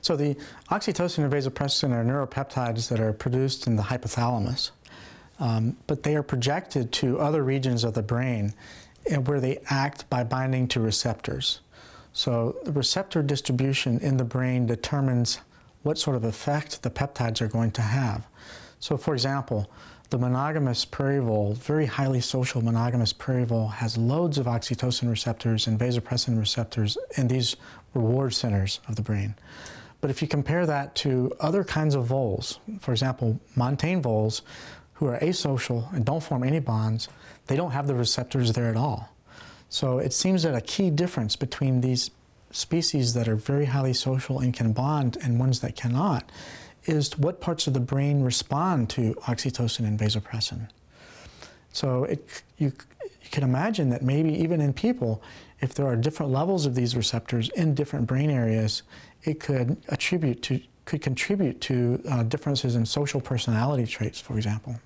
So the oxytocin and vasopressin are neuropeptides that are produced in the hypothalamus, but they are projected to other regions of the brain where they act by binding to receptors. So the receptor distribution in the brain determines what sort of effect the peptides are going to have. So for example, the monogamous prairie vole, very highly social monogamous prairie vole, has loads of oxytocin receptors and vasopressin receptors in these reward centers of the brain. But if you compare that to other kinds of voles, for example, montane voles, who are asocial and don't form any bonds, they don't have the receptors there at all. So it seems that a key difference between these species that are very highly social and can bond and ones that cannot is what parts of the brain respond to oxytocin and vasopressin. So you can imagine that maybe even in people, if there are different levels of these receptors in different brain areas, it could contribute to differences in social personality traits, for example.